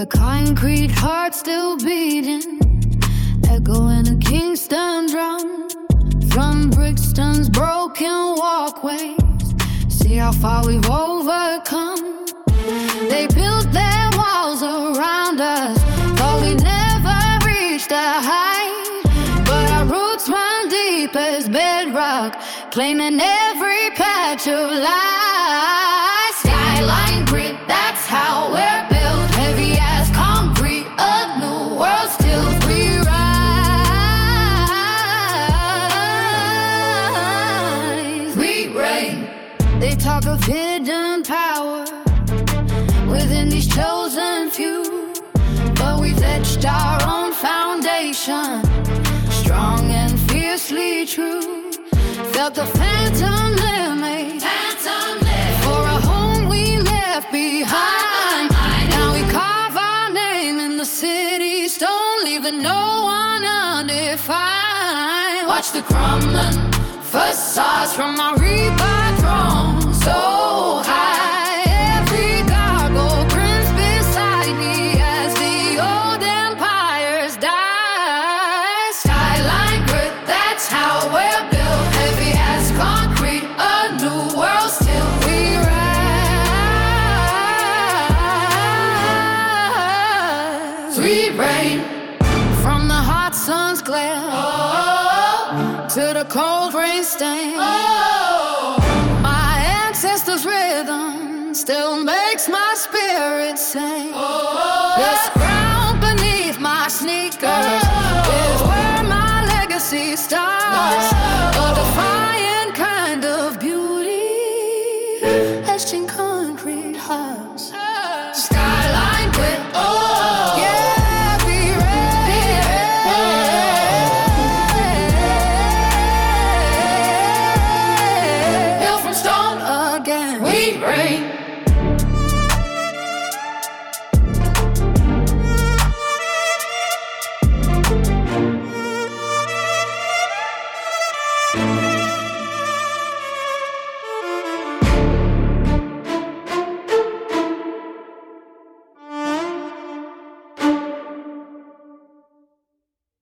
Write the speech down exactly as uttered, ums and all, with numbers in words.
The concrete heart still beating, echoing a Kingston drum. From Brixton's broken walkways, see how far we've overcome. They built their walls around us, thought we'd never reach the height. But our roots run deep as bedrock, claiming every patch of light. Skyline grit, that's how we're built. Heavy as concrete, a new world still we rise. We reign. They talk of hidden power within these chosen few, but we've etched our own foundation, strong and fiercely true. Felt the phantom limit, phantom limit for a home we left behind. Now we carve our name in the city stone, leaving no one undefined. Watch the crumbling facades from our rebuilt throne, so high. Every gargoyle grins beside me as the old empires die. Skyline grit, that's how we're built. Heavy as concrete, a new world still we rise. We reign from the hot sun's glare, oh, to the cold rain stain. Oh, my ancestors' rhythm still makes my spirit sing. Oh, this ground beneath my sneakers, oh, is where my legacy starts. Oh, a defiant kind of beauty, etched in concrete hearts. Oh, skyline grit, oh, yeah, we reign. Built from stone again, we reign. Thank you.